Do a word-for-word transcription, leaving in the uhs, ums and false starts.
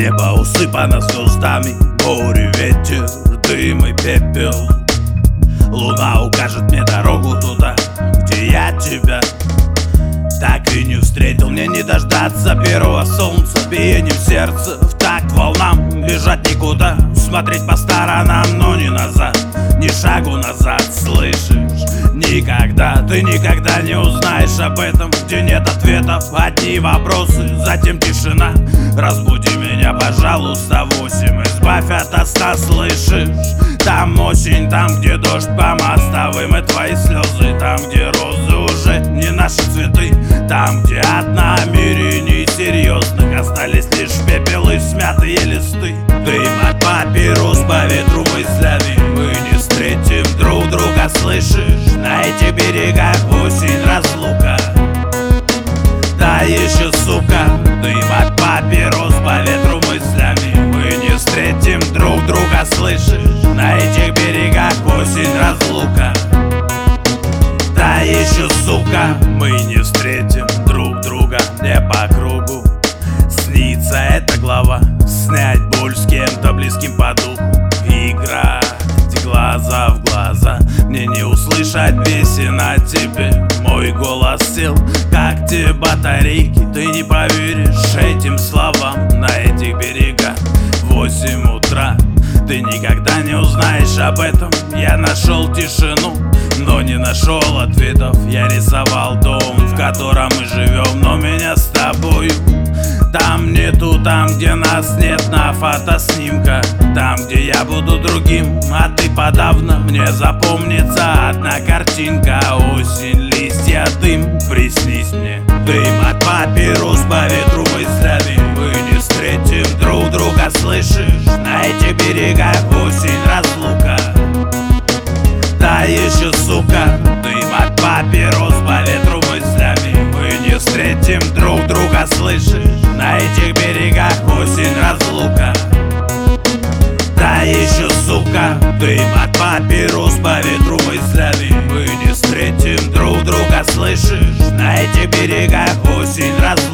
Небо усыпано звездами, море, ветер, дым и пепел. Луна укажет мне дорогу туда, где я тебя так и не встретил. Мне не дождаться первого солнца, биением сердца в такт волнам. Бежать никуда, смотреть по сторонам, но не назад, ни шагу назад, слышишь? Никогда, ты никогда не узнаешь об этом, где нет ответов, одни вопросы, затем тишина. Разбуди меня, пожалуйста, в восемь, избавь ото сна, слышишь? Там осень, там, где дождь по мостовым, и твои слезы, там, где розы уже не наши цветы, там, где от намерений серьезных остались лишь пепел и смятые листы. Дым от папирос по ветру мыслями, мы не встретим друг друга, слышишь? На этих берегах осень, разлука. Да еще, сука, дым от папирос по ветру мыслями, мы не встретим друг друга, слышишь? На этих берегах осень, разлука. Да еще, сука, мы не встретим друг друга. Мне по кругу снится эта глава, снять боль с кем-то близким по духу, играть глаза в глаза. Мне не услышать песен о тебе, мой голос сел, как те батарейки. Ты не поверишь этим словам, на этих берегах восемь утра. Ты никогда не узнаешь об этом. Я нашел тишину, но не нашел ответов. Я рисовал дом, в котором мы живем, но меня с тобою там нету, там, где нас нет на фотоснимках, там, где я буду другим, а ты подавно. Мне запомнится одна картинка: осень, листья, дым, приснись мне. Дым от папирос по ветру мыслями, мы не встретим друг друга, слышишь? На этих берегах осень, разлука. Да еще, сука, дым от папирос по ветру мыслями, мы не встретим друг друга, слышишь? На этих берегах осень, разлука. Да еще, сука, дым от папирос по ветру мыслями, мы не встретим друг друга, слышишь? На этих берегах осень, разлука.